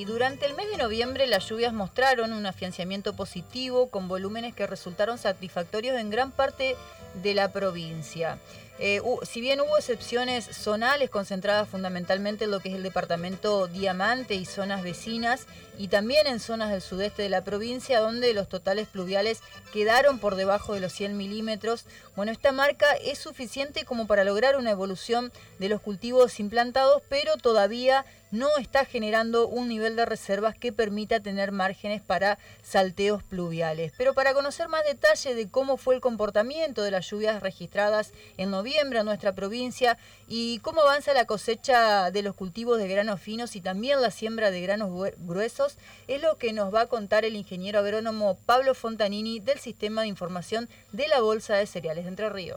Y durante el mes de noviembre las lluvias mostraron un afianzamiento positivo con volúmenes que resultaron satisfactorios en gran parte de la provincia. Si bien hubo excepciones zonales concentradas fundamentalmente en lo que es el departamento Diamante y zonas vecinas, y también en zonas del sudeste de la provincia donde los totales pluviales quedaron por debajo de los 100 milímetros, bueno, esta marca es suficiente como para lograr una evolución de los cultivos implantados, pero todavía no está generando un nivel de reservas que permita tener márgenes para salteos pluviales. Pero para conocer más detalle de cómo fue el comportamiento de las lluvias registradas en noviembre en nuestra provincia y cómo avanza la cosecha de los cultivos de granos finos y también la siembra de granos gruesos, es lo que nos va a contar el ingeniero agrónomo Pablo Fontanini del Sistema de Información de la Bolsa de Cereales de Entre Ríos.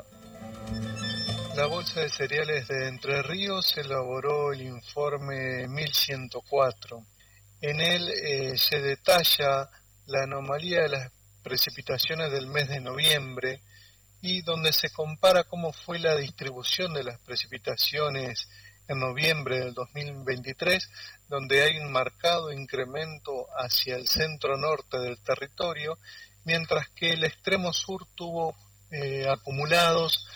La Bolsa de Cereales de Entre Ríos elaboró el informe 1104. En él se detalla la anomalía de las precipitaciones del mes de noviembre y donde se compara cómo fue la distribución de las precipitaciones en noviembre del 2023, donde hay un marcado incremento hacia el centro norte del territorio, mientras que el extremo sur tuvo acumulados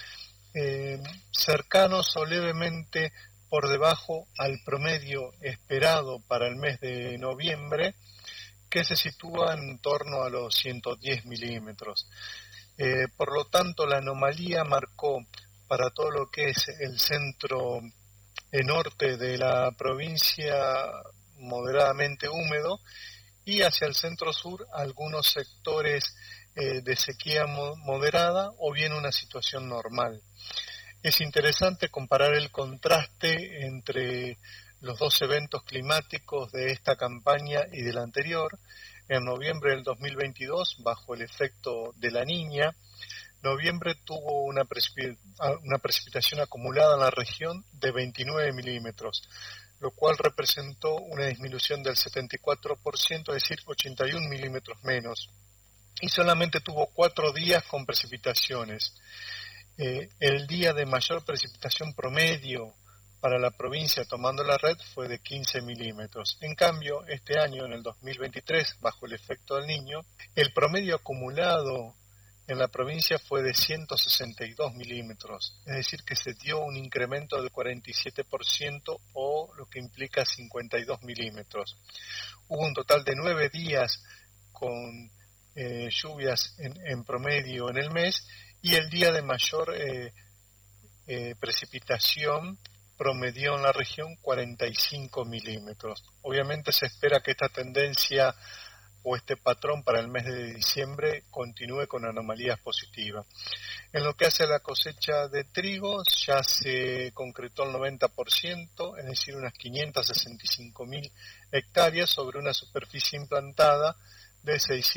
cercanos o levemente por debajo al promedio esperado para el mes de noviembre, que se sitúa en torno a los 110 milímetros. Por lo tanto, la anomalía marcó para todo lo que es el centro norte de la provincia moderadamente húmedo y hacia el centro sur algunos sectores de sequía moderada o bien una situación normal. Es interesante comparar el contraste entre los dos eventos climáticos de esta campaña y de la anterior. En noviembre del 2022, bajo el efecto de la Niña, noviembre tuvo una precipitación acumulada en la región de 29 milímetros, lo cual representó una disminución del 74%, es decir, 81 milímetros menos. Y solamente tuvo 4 días con precipitaciones. El día de mayor precipitación promedio para la provincia tomando la red fue de 15 milímetros. En cambio, este año, en el 2023, bajo el efecto del Niño, el promedio acumulado en la provincia fue de 162 milímetros, es decir, que se dio un incremento del 47% o lo que implica 52 milímetros. Hubo un total de 9 días con lluvias en promedio en el mes y el día de mayor precipitación promedió en la región 45 milímetros. Obviamente se espera que esta tendencia o este patrón para el mes de diciembre continúe con anomalías positivas. En lo que hace a la cosecha de trigo, ya se concretó el 90%, es decir, unas 565.000 hectáreas sobre una superficie implantada de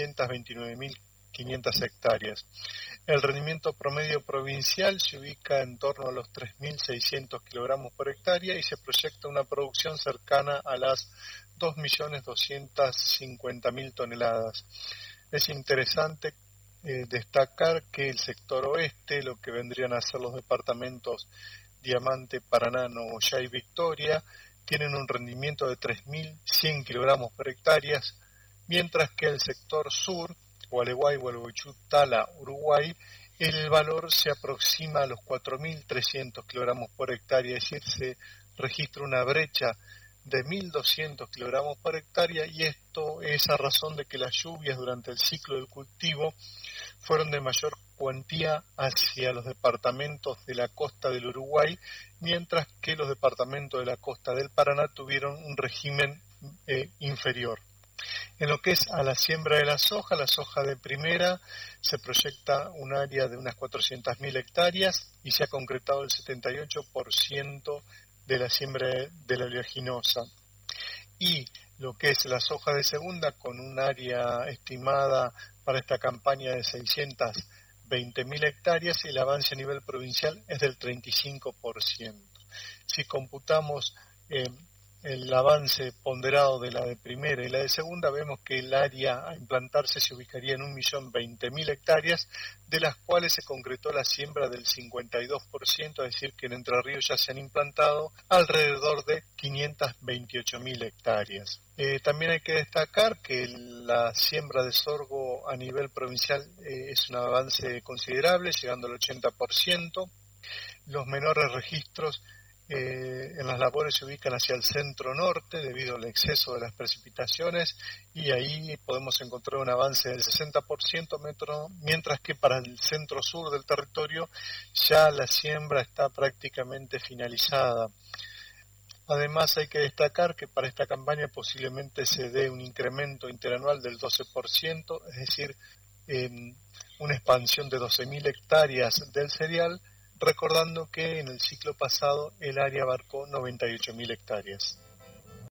629.500 hectáreas. El rendimiento promedio provincial se ubica en torno a los 3.600 kilogramos por hectárea y se proyecta una producción cercana a las 2.250.000 toneladas. Es interesante destacar que el sector oeste, lo que vendrían a ser los departamentos Diamante, Paraná, Nogoyá y Victoria, tienen un rendimiento de 3.100 kilogramos por hectárea, mientras que el sector sur, Gualeguay, Gualeguaychú, Tala, Uruguay, el valor se aproxima a los 4.300 kilogramos por hectárea, es decir, se registra una brecha de 1.200 kilogramos por hectárea, y esto es a razón de que las lluvias durante el ciclo del cultivo fueron de mayor cuantía hacia los departamentos de la costa del Uruguay, mientras que los departamentos de la costa del Paraná tuvieron un régimen inferior. En lo que es a la siembra de la soja de primera se proyecta un área de unas 400.000 hectáreas y se ha concretado el 78% de la siembra de la oleaginosa. Y lo que es la soja de segunda, con un área estimada para esta campaña de 620.000 hectáreas, y el avance a nivel provincial es del 35%. Si computamos el avance ponderado de la de primera y la de segunda, vemos que el área a implantarse se ubicaría en 1.020.000 hectáreas, de las cuales se concretó la siembra del 52%, es decir, que en Entre Ríos ya se han implantado alrededor de 528.000 hectáreas. También hay que destacar que la siembra de sorgo a nivel provincial es un avance considerable, llegando al 80%. Los menores registros en las labores se ubican hacia el centro-norte debido al exceso de las precipitaciones, y ahí podemos encontrar un avance del 60%, mientras que para el centro-sur del territorio ya la siembra está prácticamente finalizada. Además, hay que destacar que para esta campaña posiblemente se dé un incremento interanual del 12%, es decir, una expansión de 12.000 hectáreas del cereal, recordando que en el ciclo pasado el área abarcó 98.000 hectáreas.